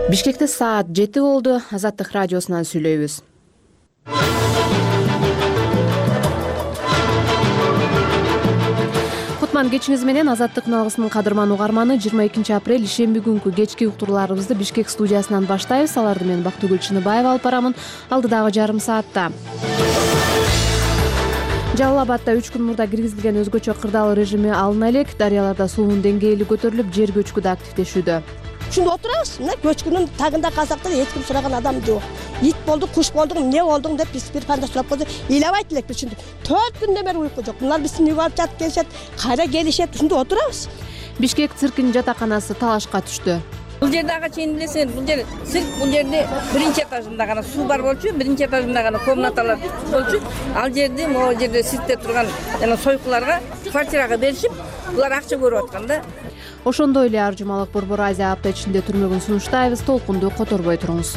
Бишкекте саат 7 болду. Азаттык радиосунан сүйлөйбүз. Кутман кечиңиз менен Азаттык алгысынын кадырман угарманы 22 апрель ишемби күнкү кечки уктурууларыбызды Бишкек студиясынан баштайбыз. Аларды мен Бактыгүл Чыныбаева алып барамын. Алдыдагы жарым саатта Жалал Абадда 3 күн мурда киргизилген өзгөчө кырдаал режими алына элек. Дарыяларда суунун деңгээли көтөрүлүп, жер көчкү да активдешүүдө. Ушунда отурабыз. Мына көчкүнүн тагында казактар эч ким сураган адам жок. Ит болду, куш болду, эмне болдуң деп бир панда сурап койду. Ыйлабайт элек ушунда. 4 күндөн бери уйку жок. Булар биздин үйгө алып жатып келишет, кайра келишет. Ушунда отурабыз. Бишкек циркинин жатаканасы талашка түштү. Бул жерде ага чейин билесиңер, бул жер цирк, бул жерде биринчи этажында гана суу бар болчу, биринчи этажында гана комнаталар болчу. Ал жерде, могу жерде сиркте турган жана сойкуларга квартирага беришип, булар акча көрүп аткан да. Ошондой эле ар жумалык Борбор Азия апта ичинде түрмөгүн сунуштайбыз. Толкунду которбой туруңуз.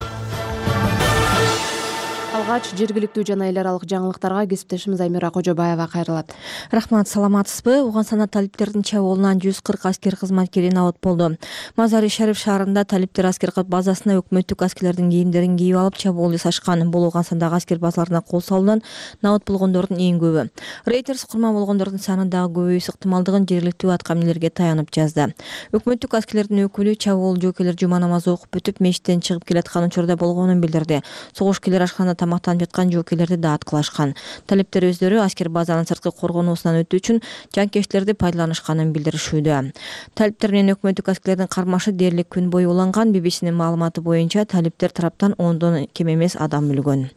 Алгач жергиликтүү жана эл аралык жаңылыктарга кесиптешimiz Аймира Кожобаева кайрылат. Рахмат, саламатсызбы? Угансана талиптердин чабуулунан 140 аскер кызматкери набыт болду. Мазари Шариф шаарында талиптер аскер базасына өкмөттүк аскерлердин кийимдерин кийип алып чабуул жасашкан. Бул Угансандагы аскер базаларына кол салуудан набыт болгондордун эң көбү. Reuters курман болгондордун саны дагы көбөйүш ыктымалдыгын жергиликтүү аткаминелерге таянып жазды. Өкмөттүк аскерлердин өкүлү чабуул жоокелер жума намазы окуп бүтүп мечиттен чыгып келаткан учурда болгонун билдирди. Согушкерлер ашканада тамактанып жаткан жоокелерди да аткылашкан. Талиптер өздөрү аскер базанын сырткы коргонуусунан өтүү үчүн жанкечтерди пайдаланышканын билдиришүүдө. Талиптер менен өкмөттүк аскерлердин кармашы дээрлик күн бою уланган. BBC-нин маалыматы боюнча талиптер тараптан 10дон кем эмес адам өлгөн.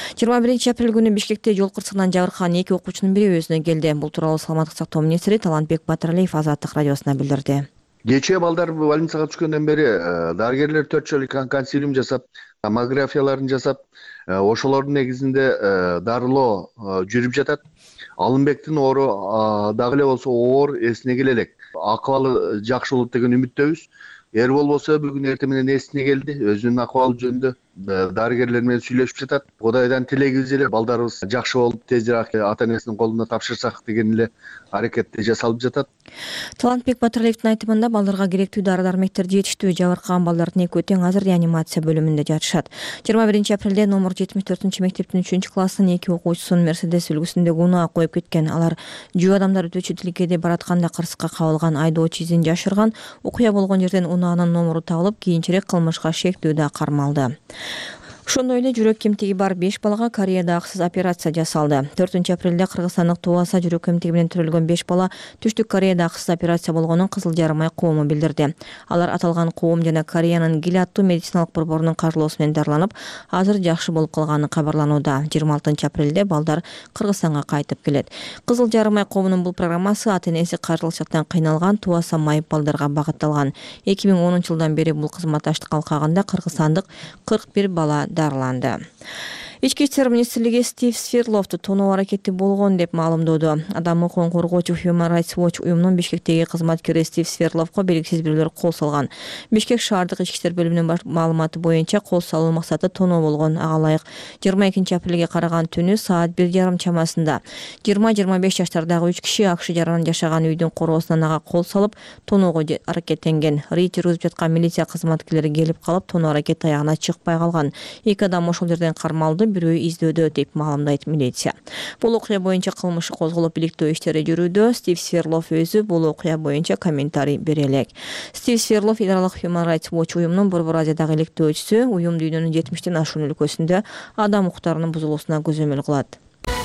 21 апрель күнү Бишкекте жол кырсыгынан жабыркаган 2 окуучунун бири өзүнө келди. Бул тууралуу саламаттык сактоо министри Талантбек Батыралиев Азаттык радиосуна билдирди. Кечээ балдар больницага түшкөндөн бери дарыгерлер 4 жолу консилиум жасап, томографияларын жасап, ошолордун негизинде дарылоо жүрүп жатат. Алымбектин оору дагы эле болсо оор эсине келе элек. Акыбалы жакшы болот деген үмүттөбүз. Эрбол болсо бүгүн эртең менен эсине келди. Өзүнүн акыбалы жөнүндө дарыгерлер менен сүйлөшүп жатат. Кудайдан тилегибиз эле балдарыбыз жакшы болуп, тезирээк ата энесинин колуна тапшырсак деген эле аракетти жасалып жатат. Талантбек Батыралиевдин айтымында балдарга керектүү дары-дармектер жетиштүү. Жабыркаган балдардын экөө тең азыр реанимация бөлүмүндө жатышат. 21 апрелде номер 74-мектептин 3-класстын 2 окуучусун Мерседес үлгүсүндөгү унаа коюп кеткен. Алар жөө адамдар өтүүчү тилкеде баратканда кырсыкка кабылган. Айдоочу изин жашырган. Окуя болгон жерден унаанын номеру табылып, кийинчерээк кылмышка шектүү да кармалды. Ошондой эле жүрөк кемтиги бар 5 балага Кореяда аксыз операция жасалды. 4 апрелде кыргызстандык Туаса жүрөк кемтиги менен төрөлгөн 5 бала Түштүк Кореяда аксыз операция болгонун Кызыл Жарым ай коому билдирди. Алар аталган коом жана Кореянын Гил аттуу медициналык борборунун каржылоосу менен дарыланып, азыр жакшы болуп калганы кабарланууда. 26 апрелде балдар Кыргызстанга кайтып келет. Кызыл Жарым ай коомунун бул программасы ата энеси каржылык жактан кыйналган Туаса майып балдарга багытталган. 2010 жылдан бери бул кызматташтык алкагында кыргызстандык 41 бала дарыланды. Ички иштер министрлиги Стив Сверловду тоноо аракети болгон деп маалымдоду. Адам укугун коргоочу Human Rights Watch уюмунун Бишкектеги кызматкери Стив Сверловго белгисиз бирөөлөр кол салган. Бишкек шаардык ички иштер бөлүмүнүн маалыматы боюнча кол салуу максаты тоноо болгон. Ага ылайык 22 апрелге караган түнү саат 1:30 чамасында 20-25 жаштардагы 3 киши акш жаранын жашаган үйдүн короосунан ага кол салып тоноого аракеттенген. Рейд жүргүзүп жаткан милиция кызматкерлери келип калып, тоноо аракети аягына чыкпай калган. 2 адам ошол жерден кармалды, бирөө издөөдө деп маалымдайт милиция. Бул окуя боюнча кылмыш козголуп, иликтөө иштери жүрүүдө. Стив Сверлов өзү бул окуя боюнча комментарий бере элек. Стив Сверлов эл аралык Human Rights Watch уюмунун Борбор Азиядагы иликтөөчүсү. Уюм дүйнөнүн 70тен ашуун өлкөсүндө адам укуктарынын бузулуусуна көзөмөл кылат.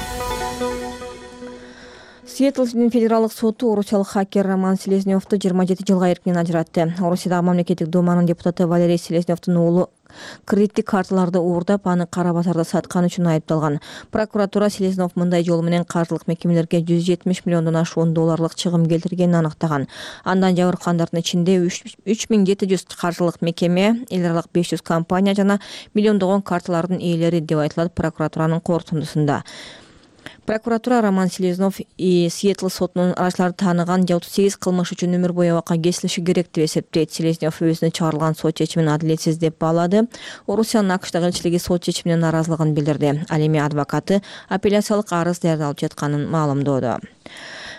Сиэтлдин федералдык соту орусиялык хакер Роман Селезнёвду 27 жылга эркинен ажыратты. Орусиядагы мамлекеттик думанын депутаты Валерий Селезнёвдун уулу кредиттик карталарды уурдап, аны кара базарда саткан үчүн айыпталган. Прокуратура Селезнёв мындай жол менен каржылык мекемелерге 170 миллиондон ашуун долларлык чыгым келтиргенин аныктаган. Андан жабыркагандардын ичинде 3700 каржылык мекеме, эл аралык 500 компания жана миллиондогон карталардын ээлери деп айтылат прокуратуранын корутундусунда. Прокуратура Роман Селезнёв Сиэтл сотунун арачыларды тааныган 38 кылмыш үчүн өмүр бою абакка кесилиши керек деп эсептейт. Селезнёв өзүнө чыгарылган сот чечимин адилетсиз деп баалады. Орусиянын АКШдагы элчилиги сот чечимине нааразылыгын билдирди. Ал эми адвокаты апелляциялык арыз даярдалып жатканын маалымдоодо.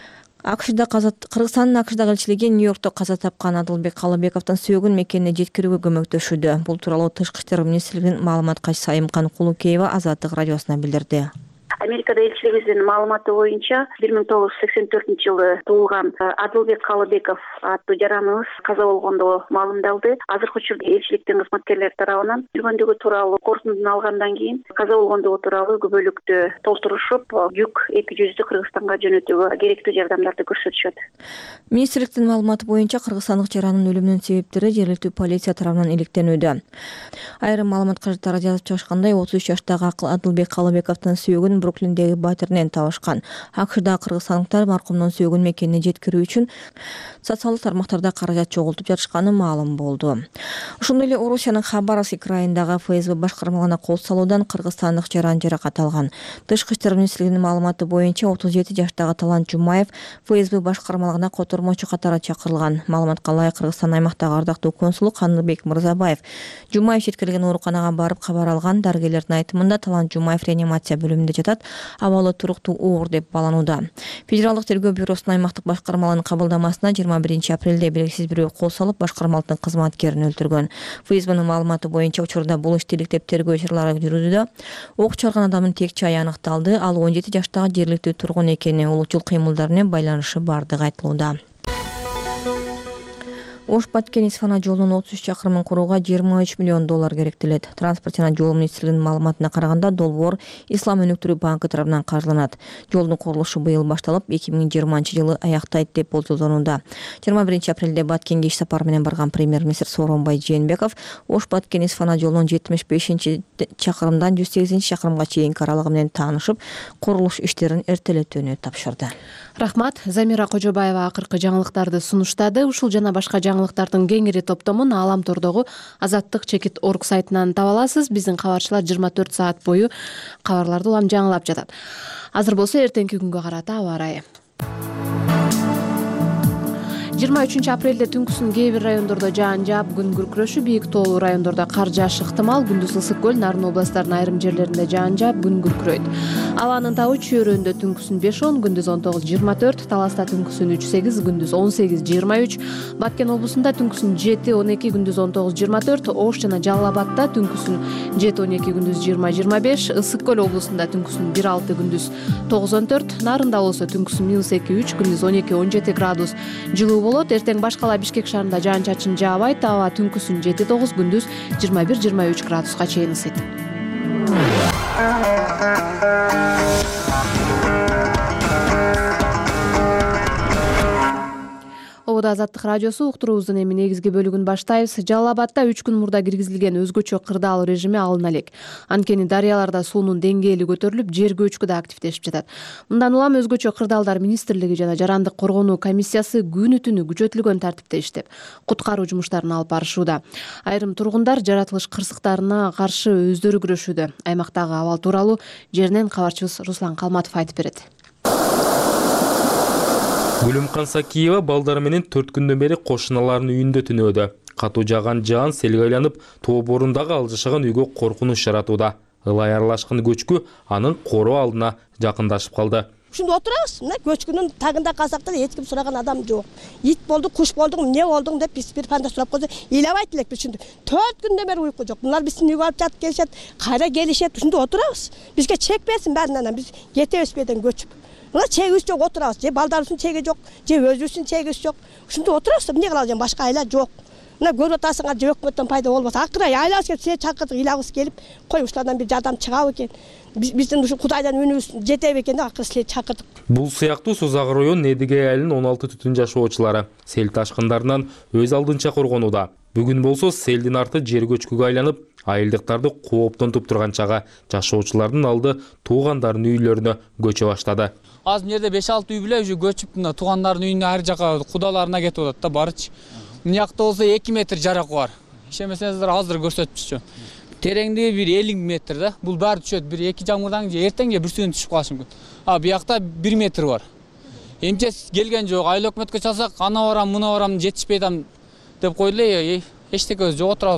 Кыргызстандын АКШдагы элчилиги Нью-Йоркто каза тапкан Адылбек Калыбековдун сөөгүн мекенине жеткирүүгө көмөктөшүүдө. Бул тууралуу Тышкы иштер министрлигинин маалыматка Сайымкан Кулукеева Азаттык радиосуна билдирди. Америкада элчилигибиздин маалыматы боюнча 1984 туулган Адылбек Калыбеков аттуу жараныбыз каза болгондугу маалымдалды. Азыркы учурда элчиликтин кызматкерлери тарабынан жүргөндүгү тууралуу корутундун алгандан кийин каза болгондугу тууралуу күбөлүктү толтурушуп, жүк экижүздү Кыргызстанга жөнөтүүгө керектүү жардамдарды көрсөтүшөт. Министрликтин маалыматы боюнча кыргызстандык жарандын өлүмүнүн себептери жергиликтүү полиция тарабынан иликтенүүдө. Айрым маалымат каражаттары жазып чыгышкандай 33 жаштагы Адылбек Калыбековдун сөөгүн Бруклиндеги батиринен табышкан. АКШда кыргызстандыктар маркумдун сөөгүн мекенине жеткирүү үчүн социалдык тармактарда каражат чогултуп жатышканы маалым болду. Ошондой эле Орусиянын Хабаровск районундагы ФСБ башкармалыгына кол салуудан кыргызстандык жаран жаракат алган. Тышкы иштер министрлигинин маалыматы боюнча 37 жаштагы Талант Жумаев ФСБ башкармалыгына котормочу катары чакырылган. Маалыматка ылайык Кыргызстан аймактагы ардактуу консулу Каныбек Мырзабаев Жумаев жеткирилген ооруканага барып кабар алган. Дарыгерлердин айтымында Талант Жумаев реанимация бөлүмүндө жатат, абалы туруктуу оор деп баланууда. Федералдык тергөө бюросунун аймактык башкармалыгынын кабылдамасына 21 апрелде белгисиз бирөө кол салып, башкармалыктын кызматкерин өлтүргөн. ФСБнын маалыматы боюнча учурда бул ишти иликтеп тергөө ишаралары жүрүүдө. Ок чыгарган адамдын тек чайы аныкталды. Ал 17 жаштагы жергиликтүү тургун экени, улутчул кыймылдар менен байланышы бардыгы айтылууда. Ош-Баткен-Исфана жолунун 33 чакырымын курууга $23 миллион керектелет. Транспорт жана жол министрлигинин маалыматына караганда, долбоор Ислам өнүктүрүү банкы тарабынан каржыланат. Жолдун курулушу быйыл башталып, 2020-жылы аяктайт деп болжолдонууда. 21 апрелде Баткенге иш сапары менен барган премьер-министр Сооронбай Жээнбеков Ош-Баткен-Исфана жолунун 75 чакырымдан 108 чакырымга чейинки аралыгы менен таанышып, курулуш иштерин эртелетүүнү тапшырды. Рахмат. Замира Кожобаева акыркы жаңылыктарды сунуштады. Ушул жана башка жаңылыктардын кеңири топтомун Ааламтордогу Азаттык.org сайтынан таба аласыз. Биздин кабарчылар 24 саат бою кабарларды улам жаңылап жатат. Азыр болсо эртеңки күнгө карата аба ырайы. 23 апрелде түнкүсүн кээ бир райондордо жаан жаап, күн күркүрөшү, бийик тоолуу райондордо кар жаашы ыктымал. Күндүз ысык көл, Нарын областтарынын айрым жерлеринде жаан жаап, күн күркүрөйт. Абанын табы Чөйрөндө түнкүсүн 5-10, күндүз 19-24, Таласта түнкүсүн 3-8, күндүз 18-23, Баткен облусунда түнкүсүн 7-12, күндүз 19-24, Ош жана Жалал Абадта түнкүсүн 7-12, күндүз 20-25, Ысык көл облусунда түнкүсүн 1-6, күндүз 9-14, Нарында болсо түнкүсүн -2-3, күндүз 12-17 градус жылуу болот. Эртең башкала Бишкек шаарында жаан-чачын жаабайт. Аба түнкүсүн 7-9, күндүз 21-23 градуска чейин ысыйт. Обода Азаттык радиосу уктуруубуздун эми негизги бөлүгүн баштайбыз. Жалал Абадта 3 күн мурда киргизилген өзгөчө кырдаал режими алына элек. Анткени дарыяларда суунун деңгээли көтөрүлүп, жер көчкү да активдешип жатат. Мындан улам өзгөчө кырдаалдар министрлиги жана жарандык коргонуу комиссиясы күнү-түнү күчөтүлгөн тартипте иштеп, куткаруу жумуштарын алып барышууда. Айрым тургундар жаратылыш кырсыктарына каршы өздөрү күрөшүүдө. Аймактагы абал тууралуу жеринен кабарчыбыз Руслан Калматов айтып берет. Гүлүмкан Сакиева балдары менен 4 күндөн бери кошуналарынын үйүндө түнөөдө. Катуу жааган жаан селге айланып, тоо борундагы алжашаган үйгө коркунуч жаратууда. Ылай аралашкан көчкү анын короо алдына жакындашып калды. Ушунда отурабыз. Мына көчкүнүн тагында калсак эч ким сураган адам жок. Ит болду, куш болду, эмне болдуң деп бир панда сурап койду. Ыйлабайт элек ушунда. 4 күндөн бери уйку жок. Булар биздин үйгө алып жатып келишет, кайра келишет. Ушунда отурабыз. Бизге чекпесин баарынан, биз кетебиз беден көчүп. Мына чегибиз жок, отурабыз. Же балдарыбыздын чеги жок, же өзүбүздүн чегибиз жок. Ушунда отурабыз. Эмне кылабыз? Башка айла жок. Мына көрүп атасыңар, же өкмөттөн пайда болбосо, акыры айлабыз келип, силер чакырдык, ыйлабыз келип, кой ушулардан бир жардам чыгабы экен. Биздин ушу Кудайдан үнүбүз жетеби экен деп акыры силер чакырдык. Бул сыяктуу Созак район Недиге айылынын 16 түтүн жашоочулары сел ташкындарынан өз алдынча коргонууда. Бүгүн болсо селдин арты жер көчкүгө айланып, айылдыктарды кооптонтуп турган чагы жашоочулардын алды туугандарынын үйлөрүнө көчө баштады. Аз мына жерде 5-6 үй биле уже көчүп, мына туугандарынын үйүнө ар жака кудаларына кетип атат да барычы. Мына жакта болсо 2 метр жарак бар. Ишемесеңиздер азыр көрсөтүпчү. Тереңдиги бир 50 метр да. Бул баары түшөт. Бир 2 жамгырдан же эртең же бүрсүгүн түшүп калышы мүмкүн. А буякта 1 метр бар. Эмче келген жок. Айыл өкмөткө чалсак, ана барам, мына барам жетишпей атам деп койду эле. Эчтеке жок отурабыз мына.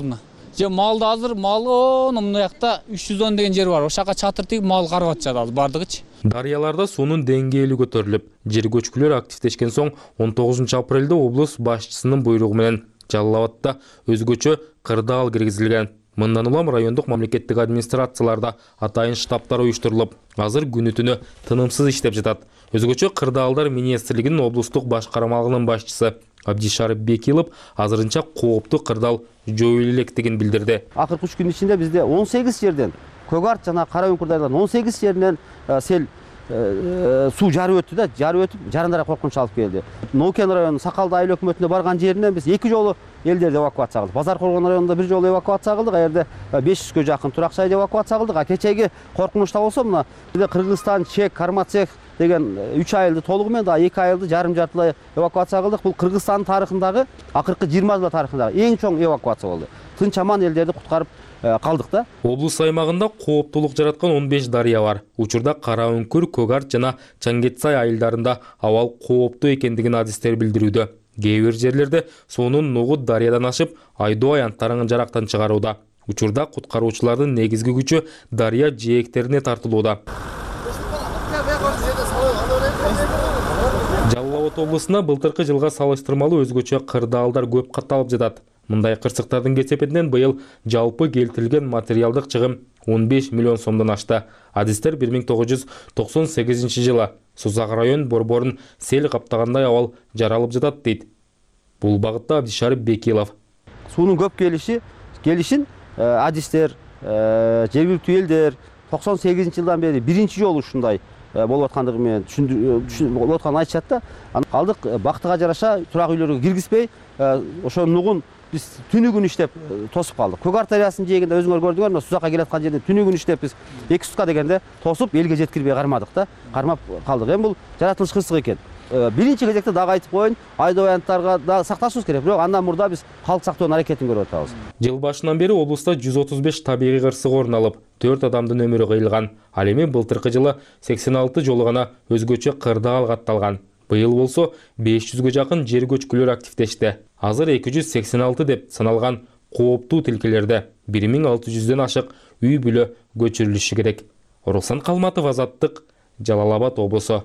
же малды азыр малы мына жакта 310 деген жер бар. Ошака чатыр тигип мал карап атышат азыр бардыгычы. Дарыяларда суунун деңгээли көтөрүлүп, жер көчкүлөр активдешкен соң 19 апрелде облус башчысынын буйругу менен Жалал Абадта өзгөчө кырдаал киргизилген. Мындан улам райондук мамлекеттик администрацияларда атайын штабтар уюштурулуп, азыр күнү-түнү тынымсыз иштеп жатат. Өзгөчө кырдаалдар министрлигинин облустук башкармалыгынын башчысы Абдишарып Бекилов азырынча кооптуу кырдаал жоюла электигин билдирди. Акыркы 3 күн ичинде бизде 18 жерден Көк Арт жана Кара Үңкүрдайлардын 18 жеринен сел суу жарып өттү да, жарып өтүп Жарандарга коркунуч алып келди. Ноукен районунун Сакалды айыл өкмөтүнө барган жеринен биз 2 жолу элдерди эвакуация кылдык. Базар Коргон районунда 1 жолу эвакуация кылдык. Аерде 500гө жакын турак жайды эвакуация кылдык. А кечеги коркунучта болсо мына Кыргызстан, Чек, Кармацех деген 3 айылды толугу менен да 2 айылды жарым-жартылай эвакуация кылдык. Бул Кыргызстандын тарыхындагы, акыркы 20 жыл тарыхындагы эң чоң эвакуация болду. Тынч аман элдерди куткарып калдык да. Облус аймагында кооптулук жараткан 15 дарыя бар. Учурда Кара Үңкүр, Көк Арт жана Чаңгетсай айылдарында абал кооптуу экендигин адистер билдирүүдө. Кээ бир жерлерде суунун нугу дарыядан ашып, айдоо аянттарын жарактан чыгарууда. Учурда куткаруучулардын негизги күчү дарыя жээктерине тартылууда. Жалал Абад облусуна былтыркы жылга салыштырмалуу өзгөчө кырдаалдар көп катталып жатат. Мындай кырсыктардын кесепетинен быйыл жалпы келтирилген материалдык чыгым 15 миллион сомдон ашты. Адистер 1998 жылы Сузак район борборун сел каптагандай абал жаралып жатат дейт. Бул багытта Абдишарып Бекилов. Суунун көп келишин адистер, жергиликтүү элдер 98 жылдан бери биринчи жолу ушундай болуп аткандыгы менен болуп атканын айтышат да. Калдык бактыга жараша турак үйлөргө киргизбей, ошо нугун биз түнү күн иштеп тосуп калдык. Көк Арт дарыясынын жээгинде өзүңөр көрдүңөр, мына Сузакка келаткан жерде түнү күн иштеп биз 2 сутка дегенде тосуп элге жеткирбей кармадык да. Кармап калдык. Эми бул жаратылыш кырсык экен. Биринчи кезекте дагы айтып коеюн, айдоо аянттарга да сакташыбыз керек. Бирок андан мурда биз калк сактоонун аракетин көрүп атабыз. Жыл башынан бери облуста 135 табигый кырсык орун алып, 4 адамдын өмүрү кыйылган. Ал эми былтыркы жылы 86 жолу гана өзгөчө кырдаал катталган. Быйыл болсо 500гө жакын жер көчкүлөр активдешти. Азыр 286 деп саналган кооптуу тилкелерде 1600дөн ашык үй бүлө көчүрүлүшү керек. Руслан Калматов, Азаттык, Жалал Абад облусу.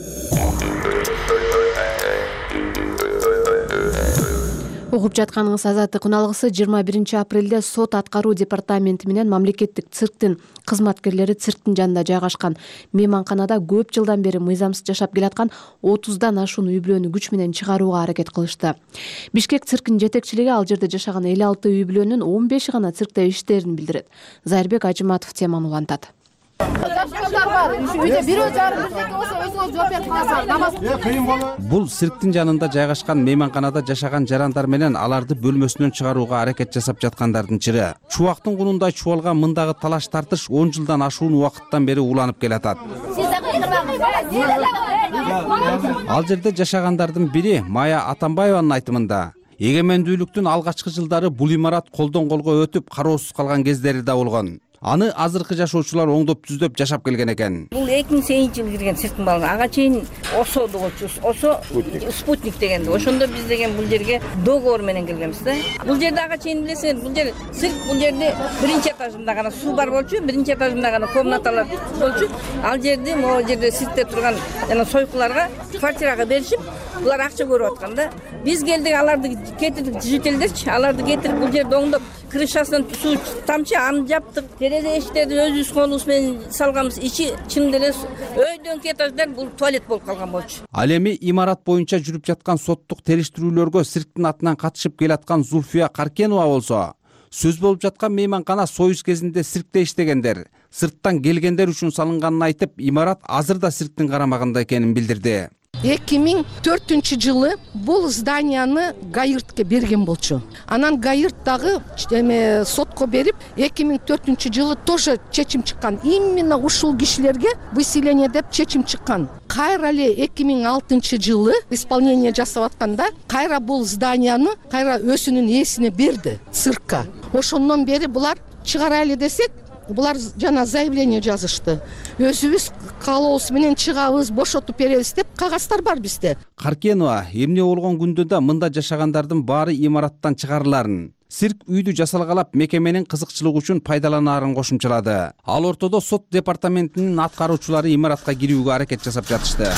Угуп жатканыңыз Азаттык уналгысы 21 апрелде сот аткаруу департаменти менен мамлекеттик цирктин кызматкерлери цирктин жанында жайгашкан мейманканада көп жылдан бери мыйзамсыз жашап келаткан 30дан ашуун үй бүлөнү күч менен чыгарууга аракет кылышты. Бишкек циркинин жетекчилиги ал жерде жашаган 56 үй бүлөнүн 15 гана циркте иштерин билдирет. Зайырбек Ажыматов теманы улантат. Бул цирктин жанында жайгашкан мейманканада жашаган жарандар менен аларды бөлмөсүнөн чыгарууга аракет жасап жаткандардын чыры. Чубактын кунундай чубалган мындагы талаш тартыш 10 жылдан ашуун убакыттан бери уланып келатат. Ал жерде жашагандардын бири Мая Атамбаеванын айтымында эгемендүүлүктүн алгачкы жылдары бул имарат колдон колго өтүп кароосуз калган кездери да болгон. Аны азыркы жашоочулар оңдоп түздөп жашап келген экен. Бул 2008-жылы кирген цирктин балыгы. Ага чейин ОСО дегенчи, ОСО спутник дегенди. Ошондо биз деген бул жерге договор менен келгенбиз да. Бул жерде ага чейин билесиңер, бул жер цирк, бул жерде биринчи этажында гана суу бар болчу, биринчи этажында гана комнаталар болчу. Ал жерде могу жерде циркте турган жана сойкуларга квартирага беришип, булар акча көрүп аткан да. Биз келдик, аларды кетирдик, жителдерчи, аларды кетирип бул жерде оңдоп, крышасынан суу тамчы аны жаптык. Терезе эшиктерди өзүбүз колубуз менен салганбыз. Ичи чын деле өйдөнкү этаждар бул туалет болуп калган болчу. Ал эми имарат боюнча жүрүп жаткан соттук териштирүүлөргө цирктин атынан катышып келаткан Зульфия Каркенова болсо, сөз болуп жаткан мейманкана союз кезинде циркте иштегендер, сырттан келгендер үчүн салынганын айтып, имарат азыр да цирктин карамагында экенин билдирди. 2004-жылы бул зданияны Гаиртке берген болчу. Анан Гаирт дагы сотко берип, 2004-жылы тоже чечим чыккан. Именно ушул кишилерге выселение деп чечим чыккан. Кайра эле 2006-жылы исполнение жасап атканда, кайра бул зданияны кайра өзүнүн ээсине берди циркка. Ошондон бери булар чыгарайлы десек, булар жана заявление жазышты. Өзүбүз каалообуз менен чыгабыз, бошотуп беребиз деп кагаздар бар бизде. Каркенова эмне болгон күндө да мында жашагандардын баары имараттан чыгарыларын, Цирк үйдү жасалгалап мекеменин кызыкчылыгы үчүн пайдаланаарын кошумчалады. Ал ортодо сот департаментинин аткаруучулары имаратка кирүүгө аракет жасап жатышты.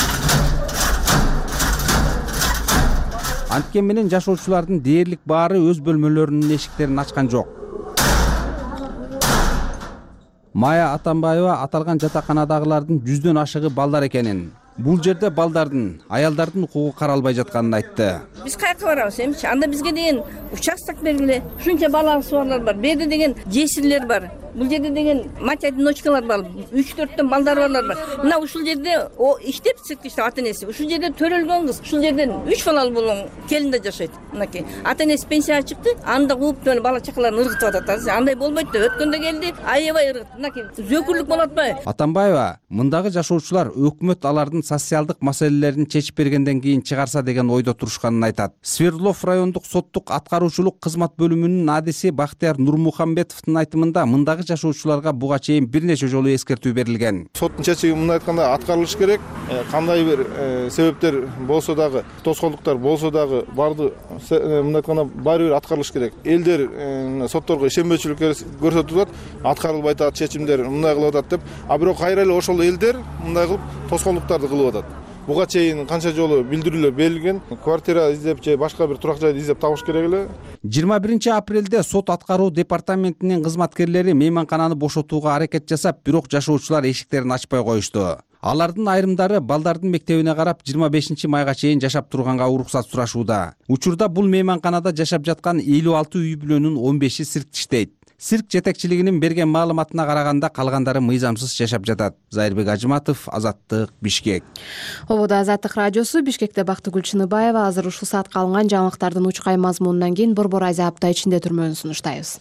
Анткени менен жашоочулардын дээрлик баары өз бөлмөлөрүнүн эшиктерин ачкан жок. Майя Атамбаева аталган жатаканадагылардын 100дөн ашыгы балдар экенин, бул жерде балдардын, аялдардын укугу каралбай жатканын айтты. Биз кайка барабыз эмчи? Анда бизге деген участок бергиле. Ушунча баласы барлар бар. Берде деген жесирлер бар. Бул жерде деген мать одиночкалар бар. 3-4төн балдар барлар бар. Мына ушул жерде иштеп иштеп ата-энеси. Ушул жерде төрөлгөн кыз. Ушул жерден 3 балалы болгон келин да жашайт. Мынакей. Ата-энеси пенсияга чыкты. Анда кууп төлө бала чакаларын ыргытып атат. Андай болбойт да. Өткөндө келди, аябай ыргыт. Мынакей. Зөкүрлүк болот атпайбы? Атамбаева, мындагы жашоочулар өкмөт алардын социалдык маселелерин чечип бергенден кийин чыгарса деген ойдо турушканын айтат. Свердлов райондук соттук аткаруучулук кызмат бөлүмүнүн адиси Бактияр Нурмухамбетовдун айтымында мындагы жашоочуларга буга чейин бир нече жолу эскертүү берилген. Соттун чечими мындай айтканда аткарылыш керек. Кандай бир себептер болсо дагы, тоскоолдуктар болсо дагы барды мындай айтканда баары бир аткарылыш керек. Элдер сотторго ишенбөөчүлүк көрсөтүп атат, аткарылбай атат, чечимдер мындай кылып атат деп. А бирок кайра эле ошол элдер мындай кылып тоскоолдуктарды кылып атат. Буга чейин канча жолу билдирүүлөр берилген. Квартира издеп же башка бир турак жайды издеп табыш керек эле. 21-апрелде сот аткаруу департаментинин кызматкерлери мейманкананы бошотууга аракет жасап, бирок жашоочулар эшиктерин ачпай коюшту. Алардын айрымдары балдардын мектебине карап 25-майга чейин жашап турганга уруксат сурашууда. Учурда бул мейманканада жашап жаткан 56 үй бүлөнүн 15-и циркте иштейт. Цирк жетекчилигинин берген маалыматына караганда калгандары мыйзамсыз жашап жатат. Зайырбек Ажыматов, Азаттык, Бишкек. Ободо Азаттык радиосу, Бишкекте Бактыгүл Чыныбаева. Азыр ушул саатка алынган жаңылыктардын учкай мазмунунан кийин Борбор Азия апта ичинде түрмөнүн сунуштайбыз.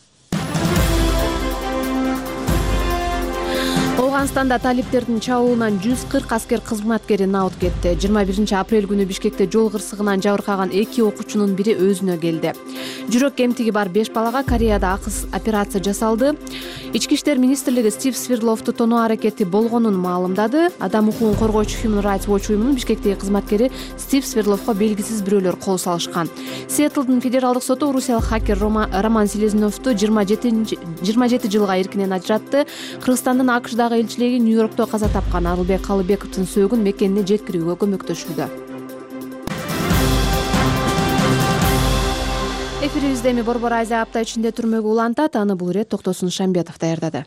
Афганстанда талиптердин чабуулунан 140 аскер кызматкери наут кетти. 21-апрель күнү Бишкекте жол кырсыгынан жабыркаган 2 окуучунун бири өзүнө келди. Жүрөк кемтиги бар 5 балага Кореяда акыс операция жасалды. Ички иштер министрлиги Стив Свердловду тоноо аракети болгонун маалымдады. Адам укугун коргоочу Human Rights Watch уюмунун Бишкектеги кызматкери Стив Свердловго белгисиз бирөөлөр кол салышкан. Сиэтлдин федералдык соту орусиялык хакер Роман Селезневду 27 жылга эркинен ажыратты. Кыргызстандын АКШдагы элчилиги Нью-Йоркто каза тапкан Арылбек Калыбековдун сөөгүн мекенине жеткирүүгө көмөктөшүүдө. Эфирибизде эми Борбор Азия апта ичинде түрмөгө улантат. Аны бул ирет Токтосун Шамбетов даярдады.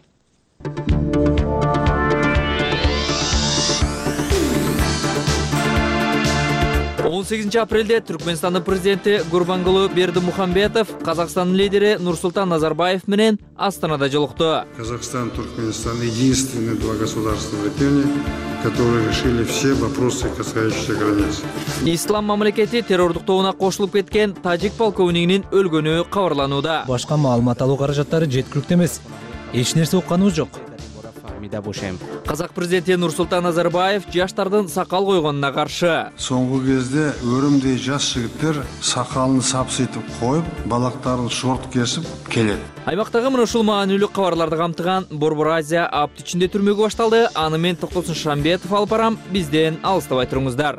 18-апрелде Түркменстандын президенти Гурбангулы Бердымухамбетов Казакстандын лидери Нурсултан Назарбаев менен Астанада жолукту. Казахстан, Туркменистан — единственные два государства в регионе, которые решили все вопросы, касающиеся границ. Ислам мамлекети террордук тобуна кошулуп кеткен тажик полковнигинин өлгөнү кабарланууда. Башка маалымат алуу каражаттары жеткиликтүү эмес. Эч нерсе укканыбыз жок. Казак президенти Нурсултан Назарбаев жаштардын сакал койгонуна каршы. Соңгу кезде өрүмдөй жаш жигиттер сакалын сапсыйтып коюп, балактарын шорт кесип келет. Аймактагы мына ушул маанилүү кабарларды камтыган Борбор Азия апта ичинде түрмөгө башталды. Аны мен Токтосун Шамбетов алып барам. Бизден алыстабай туруңуздар.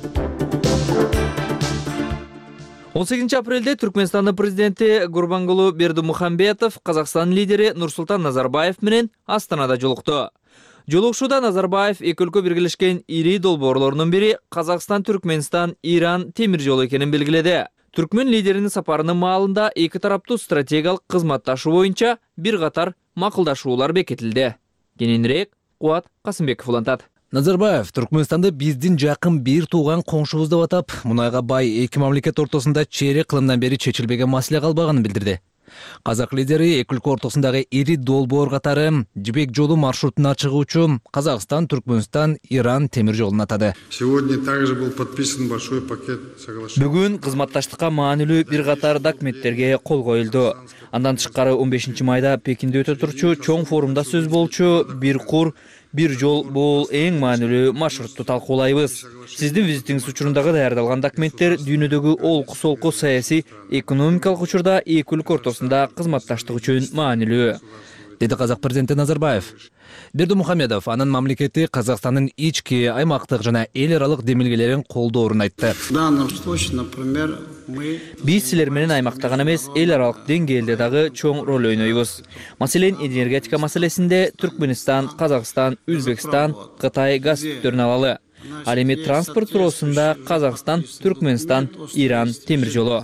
18-апрелде Түркменстандын президенти Гурбангулы Бердымухамбетов Казакстан лидери Нурсултан Назарбаев менен Астанада жолукту. Жолугушууда Назарбаев эки өлкө биргелешкен ири долбоорлорунун бири Казакстан, Түркменстан, Иран темир жолу экенин белгиледи. Түркмен лидеринин сапарынын маалында эки тараптуу стратегиялык кызматташуу боюнча бир катар макулдашуулар бекитилди. Кененирээк Кубат Касымбеков улантат. Назарбаев Түркменстанды биздин жакын бир тууган коңшубуз деп атап, мунайга бай эки мамлекет ортосунда чейрек кылымдан бери чечилбеген маселе калбаганын билдирди. Казак лидери эки өлкө ортосундагы ири долбоор катары Жибек жолу маршрутун ачыгуучу Казакстан, Түркменстан, Иран темир жолун атады. Сегодня также был подписан большой пакет соглашений. Бүгүн кызматташтыкка маанилүү бир катар документтерге кол коюлду. Андан тышкары 15-майда Пекинде өтө турчу чоң форумда сөз болчу бир кур бир жол бул эң маанилүү маршрутту талкуулайбыз. Сиздин визитиңиз учурундагы даярдалган документтер дүйнөдөгү олку-солку саясий экономикалык учурда эки өлкө ортосунда кызматташтык үчүн маанилүү. деди казак президенти Назарбаев. Бердымухамедов анын мамлекети Казакстандын ички, аймактык жана эл аралык демилгелерин колдоорун айтты. В данном случае, например, мы... Биз силер менен аймакта гана эмес, эл аралык деңгээлде дагы чоң роль ойнойбуз. Маселен, энергетика маселесинде Түркмөнстан, Казакстан, Өзбекстан, Кытай газ түптөрүн алалы. Ал эми транспорт туурасында Казакстан, Түркмөнстан, Иран темир жолу.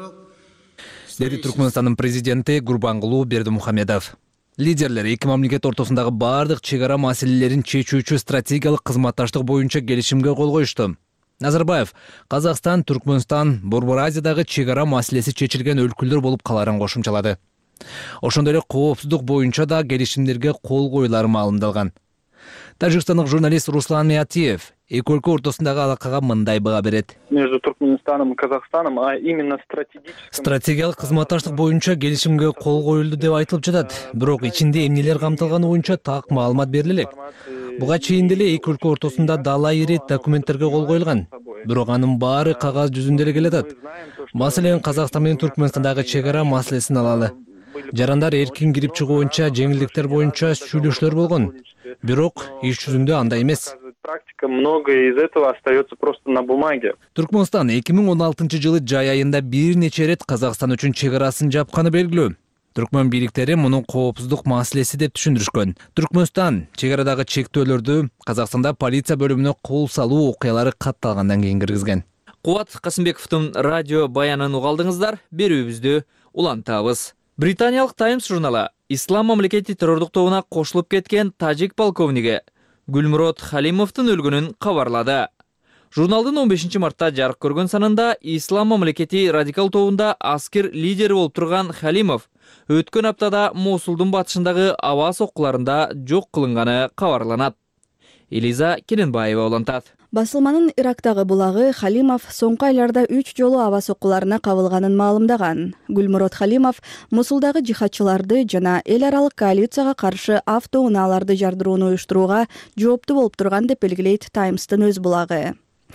Деди Түркмөнстандын президенти Гурбангулу Бердымухамедов. Лидерлер эки мамлекет ортосундагы бардык чек ара маселелерин чечүүчү стратегиялык кызматташтык боюнча келишимге кол коюшту. Назарбаев Казакстан, Түркмөнстан, Борбор Азиядагы чек ара маселеси чечилген өлкөлдөр болуп каларын кошумчалады. Ошондой эле коопсуздук боюнча да келишимдерге кол коюлары маалымдалган. Тажикстандык журналист Руслан Миятиев эки өлкө ортосундагы алакага мындай баа берет. Между Туркменистаном и Казахстаном, а именно стратегиялык кызматташтык боюнча келишимге кол коюлду деп айтылып жатат. Бирок ичинде эмнелер камтылганы боюнча так маалымат бериле элек. Буга чейин деле эки өлкө ортосунда дала ири документтерге кол коюлган. Бирок анын баары кагаз жүзүндө эле келатат. Маселен, Казакстан менен Түркмөнстандагы чек ара маселесин алалы. Жарандар эркин кирип чыгуу боюнча, жеңилдиктер боюнча сүйлөшүүлөр болгон. Бирок иш жүзүндө андай эмес. Практика, многое из этого остается просто на бумаге. Түркмөнстан 2016-жылы жай айында бир нече ирет Казакстан үчүн чек арасын жапканы белгилүү. Түркмөн бийликтери мунун коопсуздук маселеси деп түшүндүрүшкөн. Түркмөнстан чек арадагы чектөөлөрдү Казакстанда полиция бөлүмүнө кол салуу окуялары катталгандан кийин киргизген. Кубат Касымбековдун радио баянын угалдыңыздар, берүүбүздү улантабыз. Британиялык Times журналы Ислам мамлекети террордук тобуна кошулуп кеткен тажик полковниги Гүлмурод Халимовдун өлгөнүн кабарлады. Журналдын 15 мартта жарык көргөн санында Ислам мамлекети радикал тобунда аскер лидери болуп турган Халимов өткөн аптада Мосулдун батышындагы аба соккуларында жок кылынганы кабарланат. Элиза Кененбаева улантат. Басылманын Ирактагы булагы Халимов соңку айларда 3 жолу аба соккуларына кабылганын маалымдаган. Гүлмурод Халимов Мусулдагы жихадчыларды жана эл аралык коалицияга каршы автоунааларды жардырууну уюштурууга жооптуу болуп турган деп белгилейт Таймстын өз булагы.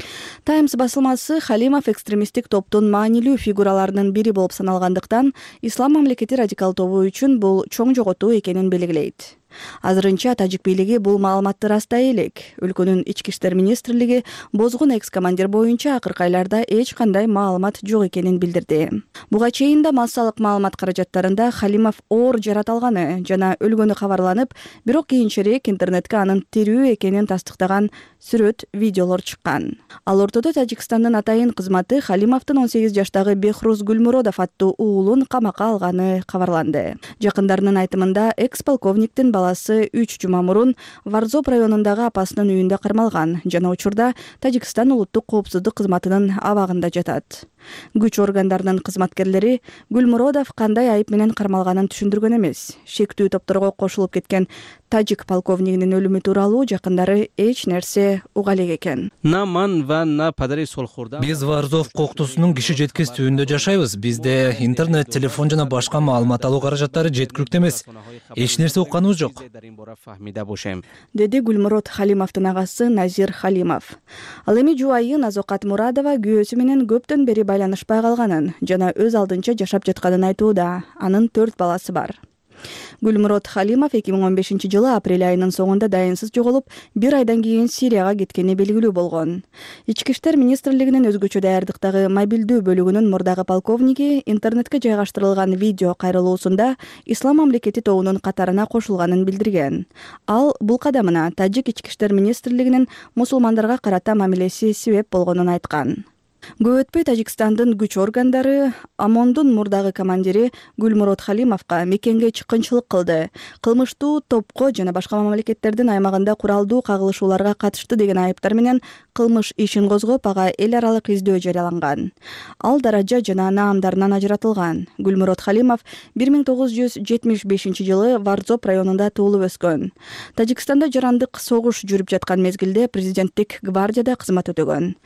Таймс басылмасы Халимов экстремисттик топтун маанилүү фигураларынын бири болуп саналгандыктан Ислам мамлекети радикал тобу үчүн бул чоң жоготуу экенин белгилейт. Азырынча тажик бийлиги бул маалыматты растай элек. Өлкөнүн ички иштер министрлиги бозгун экс-командир боюнча акыркы айларда эч кандай маалымат жок экенин билдирди. Буга чейин да массалык маалымат каражаттарында Халимов оор жарат алганы жана өлгөнү кабарланып, бирок кийинчерээк интернетке анын тирүү экенин тастыктаган сүрөт, видеолор чыккан. Ал ортодо Тажикстандын атайын кызматы Халимовдун 18 жаштагы Бехруз Гүлмуродов аттуу уулун камакка алганы кабарланды. Жакындарынын айтымында экс-полковниктин баласы 3 жума мурун Варзоп районундагы апасынын үйүндө кармалган жана учурда Тажикстан улуттук коопсуздук кызматынын абагында жатат. Күч органдарынын кызматкерлери Гүлмуродов кандай айып менен кармалганын түшүндүргөн эмес. Шектүү топторго кошулуп кеткен тажик полковнигинин өлүмү тууралуу жакындары эч нерсе уга элек экен. Биз Варзов коктусунун киши жеткичтүүндө жашайбыз. Бизде интернет, телефон жана башка маалымат алуу каражаттары жеткиликтүү эмес. Эч нерсе укканыбыз жок. Деди Гүлмурод Халимовдун агасы Назир Халимов. Ал эми жубайы Назокат Мурадова күйөөсү менен көптөн бери байланышпай калганын жана өз алдынча жашап жатканын айтууда. Анын 4 баласы бар. Гүлмурод Халимов 2015 жылы апрель айынын соңунда дайынсыз жоголуп, 1 айдан кийин Сирияга кеткени белгилүү болгон. Ички иштер министрлигинин өзгөчө даярдыктагы мобилдүү бөлүгүнүн мурдагы полковниги интернетке жайгаштырылган видео кайрылуусунда Ислам мамлекети тобунун катарына кошулганын билдирген. Ал бул кадамына тажик ички иштер министрлигинин мусулмандарга карата мамилеси себеп болгонун айткан. Көп өтпөй Тажикстандын күч органдары ОМОНдун мурдагы командири Гүлмурод Халимовго мекенге чыккынчылык кылды. Кылмыштуу топко жана башка мамлекеттердин аймагында куралдуу кагылышууларга катышты деген айыптар менен кылмыш ишин козгоп, ага эл аралык издөө жарыяланган. Ал даража жана наамдарынан ажыратылган. Гүлмурод Халимов 1975 жылы Варзоп районунда туулуп өскөн. Тажикстанда жарандык согуш жүрүп жаткан мезгилде президенттик гвардияда кызмат өтөгөн.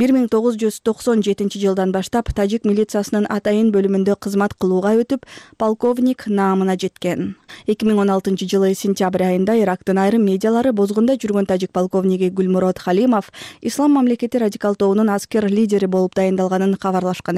1997 жылдан баштап тажик милициясынын атайын бөлүмүндө кызмат кылууга өтүп, полковник наамына жеткен. 2016 жылы сентябрь айында Ирактын айрым медиалары бозгунда жүргөн тажик полковниги Гүлмурод Халимов Ислам мамлекети радикал тобунун аскер лидери болуп дайындалганын кабарлашкан эле.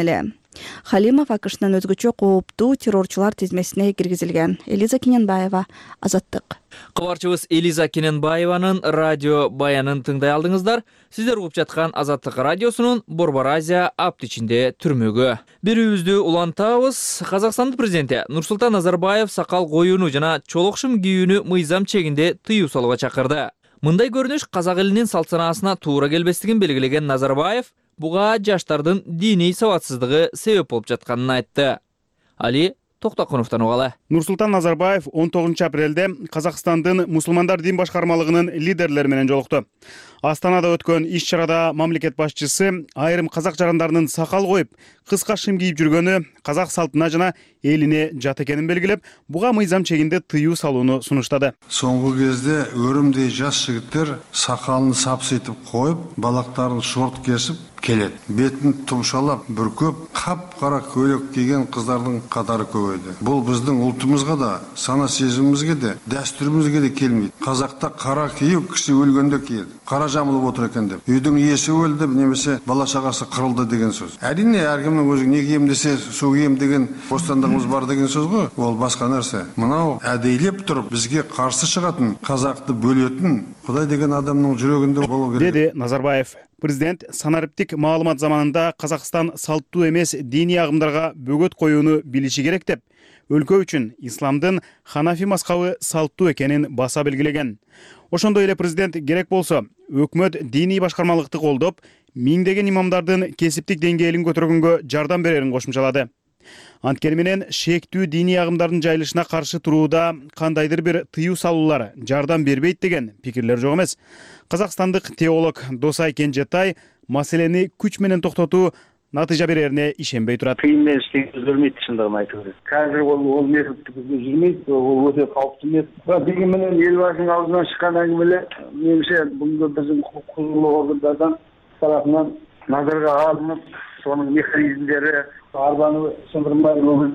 Халимов АКШнын өзгөчө кооптуу террорчулар тизмесине киргизилген. Элиза Кененбаева, Азаттык. Кабарчыбыз Элиза Кененбаеванын радио баянын тыңдай алдыңыздар. Сиздер угуп жаткан Азаттык радиосунун Борбор Азия аптичинде түрмөгү. Бирүүбүздү улантабыз. Казакстандын президенти Нурсултан Назарбаев сакал коюуну жана чолокшум кийүүнү мыйзам чегинде тыюу салууга чакырды. Мындай көрүнүш казак элинин салт санаасына туура келбестигин белгилеген Назарбаев буга жаштардын диний сабатсыздыгы себеп болуп жатканын айтты. Али Токтокуновдон угалы. Нурсултан Назарбаев 19 апрелде Казакстандын мусулмандар дин башкармалыгынын лидерлери менен жолукту. Астанада өткөн иш-чарада мамлекет башчысы айрым казак жарандарынын сакал коюп, кыска шым кийип жүргөнү казак салтына жана элине жат экенин белгилеп, буга мыйзам чегинде тыюу салууну сунуштады. Соңку кезде өрүмдей жаш жигиттер сакалын сапсыйтып коюп, балактарын шорт кесип келет. Бетин тумшалап, бүркөп, кап-кара көйлөк кийген кыздардын катары көбөйдү. Бул биздин ултубузга да, сана сезимибизге де, дәстүрүбүзгө да келмейт. Казакта кара кийип, киши өлгөндө кийет. Кара жамылып отур экен деп. Үйдүн ээси өлдү, немесе бала чагасы кырылды деген сөз. Әрине, ар кимдин өзү не кийем десе, суу кийем деген бостандыгыбыз бар деген сөз го. Ол башка нерсе. Мынау әдейлеп туруп бизге каршы чыгатын, казакты бөлөтүн Кудай деген адамдын жүрөгүндө болуу керек. Деди Назарбаев. Президент санариптик маалымат заманында Казакстан салттуу эмес диний агымдарга бөгөт коюуну билиши керек деп, өлкө үчүн исламдын ханафи мазхабы салттуу экенин баса белгилеген. Ошондой эле президент керек болсо, өкмөт диний башкармалыкты колдоп, миңдеген имамдардын кесиптик деңгээлин көтөргөнгө жардам берерин кошумчалады. Анткени менен шектүү диний агымдардын жайылышына каршы турууда кандайдыр бир тыюу салуулар жардам бербейт деген пикирлер жок эмес. Казакстандык теолог Досай Кенжетай маселени күч менен токтотуу натыйжа берерине ишенбей турат. Кыйын менен иштегенди көрмөйт, чындыгын айтып керек. Казыр ол методду жүрмөйт, ол өтө калптуу метод. Деген менен эл башынын алдынан чыккан аңгемелер, менимче бүгүнкү биздин курулуу органдардан тарапынан назарга алынып, сонун механизмдери арбаны сындырмай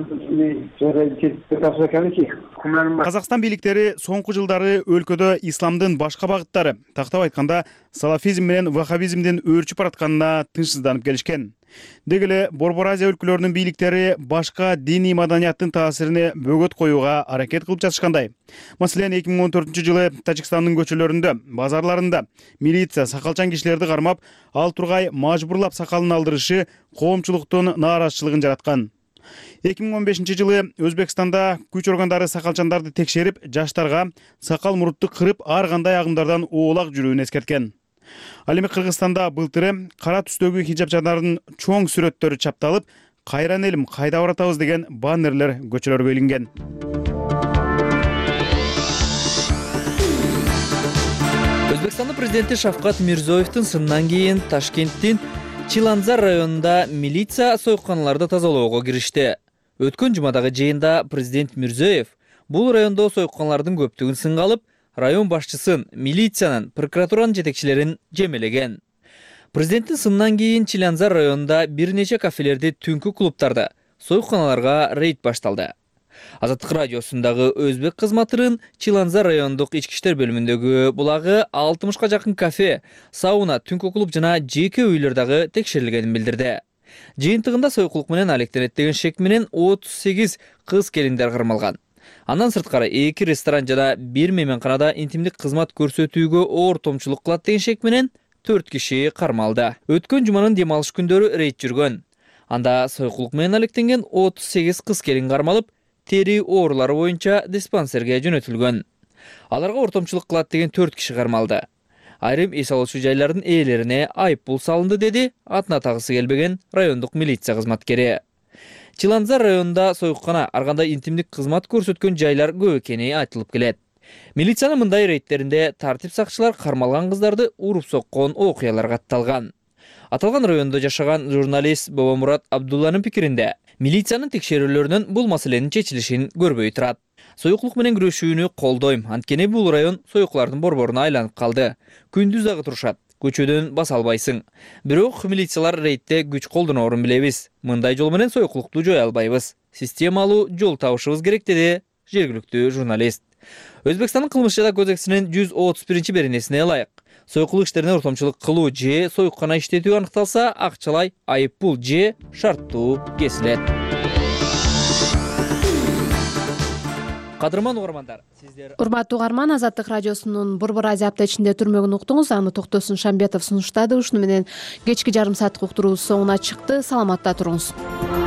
Казакстан бийликтери соңку жылдары өлкөдө исламдын башка багыттары, тактап айтканда салафизм менен ваххабизмдин өөрчүп баратканына тынчсызданып келишкен. Деги эле Борбор Азия өлкөлөрүнүн бийликтери башка диний маданияттын таасирине бөгөт коюуга аракет кылып жатышкандай. Маселен, 2014-жылы Тажикстандын көчөлөрүндө, базарларында милиция сакалчан кишилерди кармап, ал тургай мажбурлап сакалын алдырышы коомчулуктун нааразычылыгын жараткан. 2015-жылы Өзбекстанда күч органдары сакалчандарды текшерип, жаштарга сакал мурутту кырып, ар кандай агымдардан оолак жүрүүнү эскерткен. Ал эми Кыргызстанда былтыры кара түстөгү хижапчандардын чоң сүрөттөрү чапталып, кайран элим, кайда баратабыз деген баннерлер көчөлөргө илинген. Өзбекстандын президенти Шавкат Мирзиёевдин сынынан кийин Ташкенттин Чиланзар районунда милиция сойкуналарды тазалоого киришти. Өткөн жумадагы жыйында президент Мирзиёев бул райондо сойкуналардын көптүгүн сынга алып, район башчысын, милициянын, прокуратуранын жетекчилерин жемелеген. Президенттин сынынан кийин Чиланзар районунда бир нече кафелерди, түнкү клубтарды, сойкуналарга рейд башталды. Азаттык радиосундагы өзбек кызматынын Чиланзар райондук ички иштер бөлүмүндөгү булагы 60га жакын кафе, сауна, түнкү клуб жана жеке үйлөр дагы текшерилгенин билдирди. Жыйынтыгында сойкулук менен алектенет деген шек менен 38 кыз келиндер кармалган. Андан сырткары 2 ресторан жана 1 мейманканада интимдик кызмат көрсөтүүгө ортомчулук кылат деген шек менен 4 киши кармалды. Өткөн жуманын дем алыш күндөрү рейд жүргөн. Анда сойкулук менен алектенген 38 кыз келин кармалып, тери оорулары боюнча диспансерге жөнөтүлгөн. Аларга ортомчулук кылат деген 4 киши кармалды. Айрым эс алуучу жайлардын ээлерине айыппул салынды, деди атына тагысы келбеген райондук милиция кызматкери. Чиланзар районунда сойкукана, ар кандай интимдик кызмат көрсөткөн жайлар көп экени айтылып келет. Милициянын мындай рейдтеринде тартип сакчылар кармалган кыздарды уруп соккон окуялар катталган. Аталган райондо жашаган журналист Бобомурат Абдулланын пикиринде, милициянын текшерүүлөрүнөн бул маселенин чечилишин көрбөй турат. Союклук менен күрөшүүнү колдойм, анткени бул район союклардын борборуна айланып калды. Күндүз дагы турушат, көчөдөн баса албайсың. Бирок милициялар рейдте күч колдоноорун билебиз. Мындай жол менен союклукту жое албайбыз. Системалуу жол табышыбыз керек, деди жергиликтүү журналист. Өзбекстандын кылмыш жада кодексинин 131-беренесине ылайык, Сойкулук иштерине ортомчулук кылуу же союккана иштетүү аныкталса, акчалай айып пул же шарттуу кесилет. Кадырман угармандар, сиздер урматтуу угарман, Азаттык радиосунун Борбор Азия апта ичинде түрмөгүн уктуңуз. Аны Токтосун Шамбетов сунуштады. Ушуну менен кечки жарым сааттык уктуруубуз соңуна чыкты. Саламатта туруңуз.